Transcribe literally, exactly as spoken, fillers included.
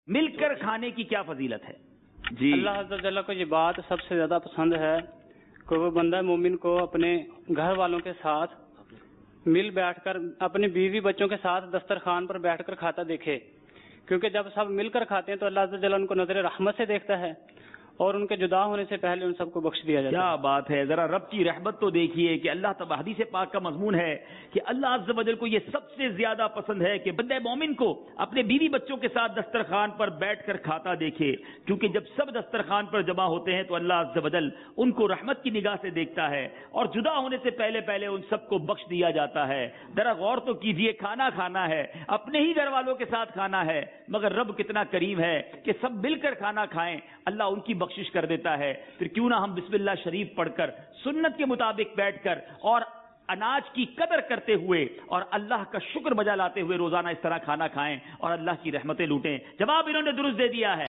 مل کر کھانے کی کیا فضیلت ہے؟ جی اللہ عز و جل کو یہ بات سب سے زیادہ پسند ہے کہ وہ بندہ مومن کو اپنے گھر والوں کے ساتھ مل بیٹھ کر اپنے بیوی بچوں کے ساتھ دسترخوان پر بیٹھ کر کھاتا دیکھے، کیونکہ جب سب مل کر کھاتے ہیں تو اللہ عز و جل ان کو نظر رحمت سے دیکھتا ہے اور ان کے جدا ہونے سے پہلے ان سب کو بخش دیا جاتا ہے۔ کیا بات ہے، ذرا رب کی رحمت تو دیکھیے کہ اللہ تبارک حدیث پاک کا مضمون ہے کہ اللہ عز و جل کو یہ سب سے زیادہ پسند ہے کہ بندہ مومن کو اپنے بیوی بچوں کے ساتھ دسترخوان پر بیٹھ کر کھاتا دیکھے، کیونکہ جب سب دسترخوان پر جمع ہوتے ہیں تو اللہ عز و جل ان کو رحمت کی نگاہ سے دیکھتا ہے اور جدا ہونے سے پہلے پہلے ان سب کو بخش دیا جاتا ہے۔ ذرا غور تو کیجئے، کھانا کھانا ہے، اپنے ہی گھر والوں کے ساتھ کھانا ہے، مگر رب کتنا کریم ہے کہ سب مل کر کھانا کھائیں، اللہ ان کی بخشش کر دیتا ہے۔ پھر کیوں نہ ہم بسم اللہ شریف پڑھ کر سنت کے مطابق بیٹھ کر اور اناج کی قدر کرتے ہوئے اور اللہ کا شکر بجا لاتے ہوئے روزانہ اس طرح کھانا کھائیں اور اللہ کی رحمتیں لوٹیں۔ جواب انہوں نے درست دے دیا ہے۔